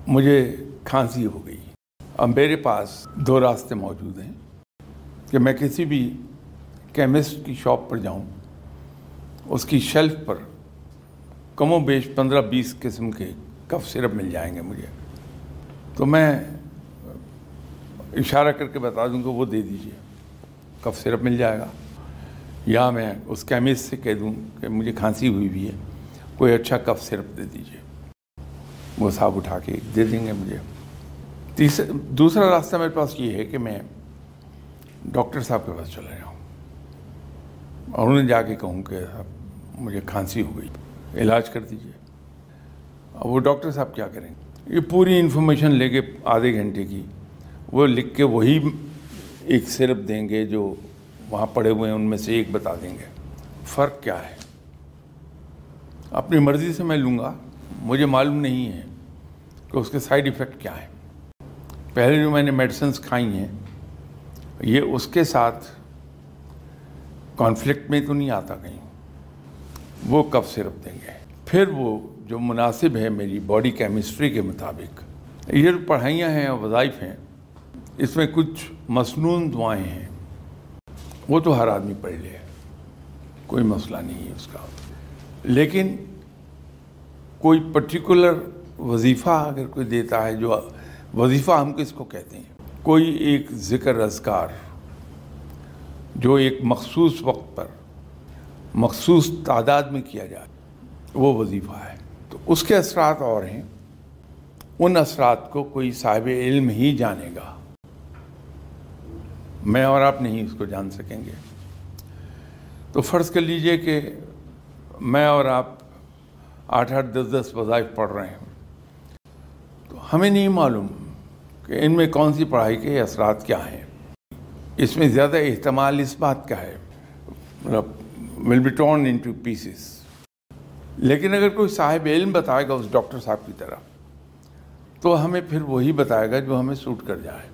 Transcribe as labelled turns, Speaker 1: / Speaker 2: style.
Speaker 1: مجھے کھانسی ہو گئی. اب میرے پاس دو راستے موجود ہیں کہ میں کسی بھی کیمسٹ کی شاپ پر جاؤں, اس کی شیلف پر کم و بیش 15-20 قسم کے کف سرپ مل جائیں گے مجھے, تو میں اشارہ کر کے بتا دوں کہ وہ دے دیجئے, کف سرپ مل جائے گا. یا میں اس کیمسٹ سے کہہ دوں کہ مجھے کھانسی ہوئی بھی ہے, کوئی اچھا کف سرپ دے دیجئے, وہ صاحب اٹھا کے دے دیں گے مجھے. دوسرا راستہ میرے پاس یہ ہے کہ میں ڈاکٹر صاحب کے پاس چلا جاؤں اور انہیں جا کے کہوں کہ صاحب مجھے کھانسی ہو گئی, علاج کر دیجئے. اب وہ ڈاکٹر صاحب کیا کریں گے؟ یہ پوری انفارمیشن لے کے آدھے گھنٹے کی وہ لکھ کے وہی ایک سرپ دیں گے جو وہاں پڑے ہوئے ہیں ان میں سے ایک بتا دیں گے. فرق کیا ہے؟ اپنی مرضی سے میں لوں گا, مجھے معلوم نہیں ہے کہ اس کے سائیڈ ایفیکٹ کیا ہے. پہلے جو میں نے میڈیسنز کھائی ہیں یہ اس کے ساتھ کانفلکٹ میں تو نہیں آتا کہیں, وہ کف سرپ دیں گے. پھر وہ جو مناسب ہے میری باڈی کیمسٹری کے مطابق, یہ جو پڑھائیاں ہیں اور وظائف ہیں اس میں کچھ مسنون دعائیں ہیں, وہ تو ہر آدمی پڑھ لے, کوئی مسئلہ نہیں ہے اس کا. لیکن کوئی پرٹیکولر وظیفہ اگر کوئی دیتا ہے, جو وظیفہ ہم کس کو کہتے ہیں, کوئی ایک ذکر اذکار جو ایک مخصوص وقت پر مخصوص تعداد میں کیا جائے, وہ وظیفہ ہے. تو اس کے اثرات اور ہیں, ان اثرات کو کوئی صاحب علم ہی جانے گا, میں اور آپ نہیں اس کو جان سکیں گے. تو فرض کر لیجئے کہ میں اور آپ 8-8, 10-10 وظائف پڑھ رہے ہیں, تو ہمیں نہیں معلوم کہ ان میں کون سی پڑھائی کے اثرات کیا ہیں, اس میں زیادہ احتمال اس بات کا ہے will be torn into pieces. لیکن اگر کوئی صاحب علم بتائے گا اس ڈاکٹر صاحب کی طرح, تو ہمیں پھر وہی بتائے گا جو ہمیں سوٹ کر جائے.